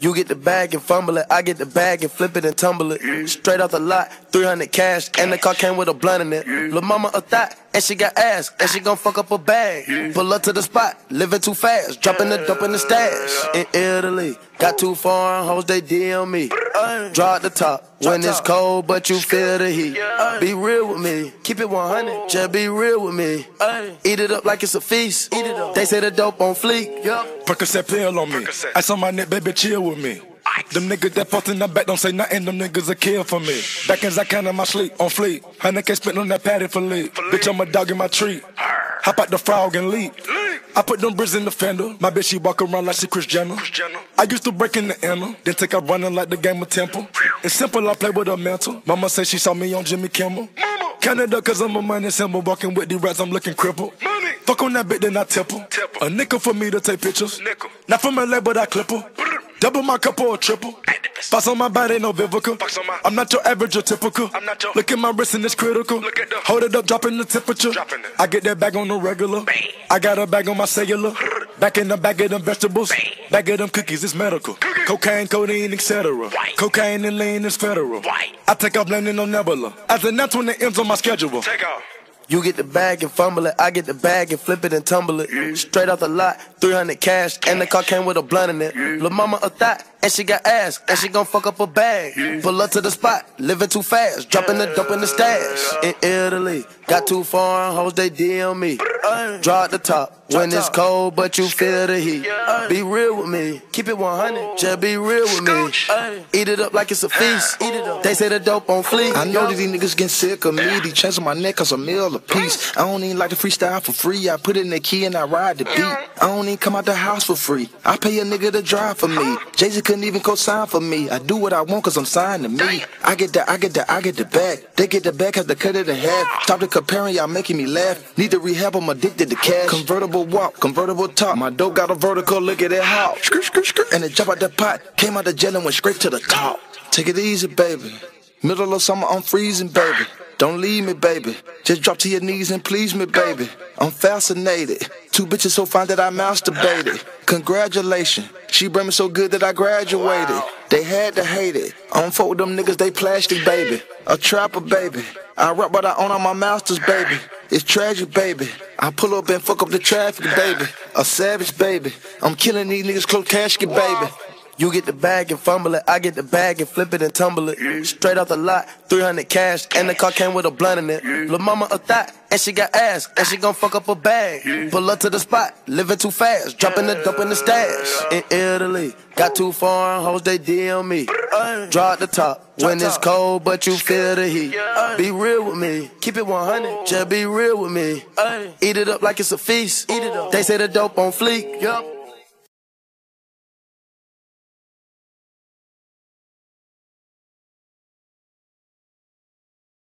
You get the bag and fumble it, I get the bag and flip it and tumble it. Straight off the lot, 300 cash, and the car came with a blunt in it. Lil' mama a thot, and she got ass, and she gon' fuck up a bag. Pull up to the spot, living too fast, dropping the dope in the stash. In Italy, got too foreign hoes, they DM me. Draw at the top, when it's cold, but you feel the heat. Be real with me, keep it 100, just be real with me. Eat it up like it's a feast, they say the dope on fleek. Percocet pill on me, ice on my neck, baby, chill with me. Them niggas that fucked in the back don't say nothing, them niggas a kill for me. Back as I can in my sleep, on fleek. 100K spent on that patty for leap. Bitch, I'm a dog in my treat. Hop out the frog and leap. I put them bricks in the fender. My bitch, she walk around like she Kris Jenner. I used to break in the inner, then take out running like the game of Temple. It's simple, I play with her mental. Mama say she saw me on Jimmy Kimmel. Canada, cause I'm a money symbol. Walking with the rats, I'm looking crippled. Fuck on that bitch, then I tip her. A nickel for me to take pictures. Not from LA, but I clip her. Double my cup or a triple. Spots on my body, no Vivica. I'm not your average or typical. Look at my wrist and it's critical. Hold it up, dropping the temperature. I get that bag on the regular. I got a bag on my cellular. Back in the bag of them vegetables. Bag of them cookies, it's medical. Cocaine, codeine, etc. Cocaine and lean is federal. I take off landing on Nebula. As a net when it ends on my schedule. You get the bag and fumble it, I get the bag and flip it and tumble it. Straight off the lot, 300 cash, and the car came with a blunt in it. Lil' mama a thot, and she got ass, and she gon' fuck up a bag. Pull up to the spot, living too fast, dropping the dope in the stash. In Italy, got too foreign hoes, they DM me. Draw at the top, when it's cold, but you feel the heat. Be real with me, keep it 100, just be real with me. Eat it up like it's a feast, they say the dope on fleek. I know that these niggas getting sick of me. These chains on my neck cause a meal a piece. I don't even like to freestyle for free. I put it in the key and I ride the beat. I don't even come out the house for free. I pay a nigga to drive for me. Jay-Z couldn't even co-sign for me. I do what I want cause I'm signed to me. I get the bag. They get the bag cause they cut it in half. Stop the comparing, y'all making me laugh. Need to rehab, I'm addicted to cash. Convertible walk, convertible top. My dope got a vertical, look at that hop. And it jump out the pot. Came out the jail and went straight to the top. Take it easy, baby. Middle of summer, I'm freezing, baby. Don't leave me, baby. Just drop to your knees and please me, baby. I'm fascinated. Two bitches so fine that I masturbated. Congratulations. She bring me so good that I graduated. They had to hate it. I don't fuck with them niggas, they plastic, baby. A trapper, baby. I rap but I own all my masters, baby. It's tragic, baby. I pull up and fuck up the traffic, baby. A savage, baby. I'm killing these niggas, close casket, baby. You get the bag and fumble it, I get the bag and flip it and tumble it. Straight off the lot, 300 cash, and the car came with a blunt in it. Lil' mama a thot, and she got ass, and she gon' fuck up a bag. Pull up to the spot, living too fast, dropping the dope in the stash. In Italy, got too foreign hoes, they DM me. Draw at the top, when it's cold, but you feel the heat. Be real with me, keep it 100, just be real with me. Eat it up like it's a feast, they say the dope on fleek.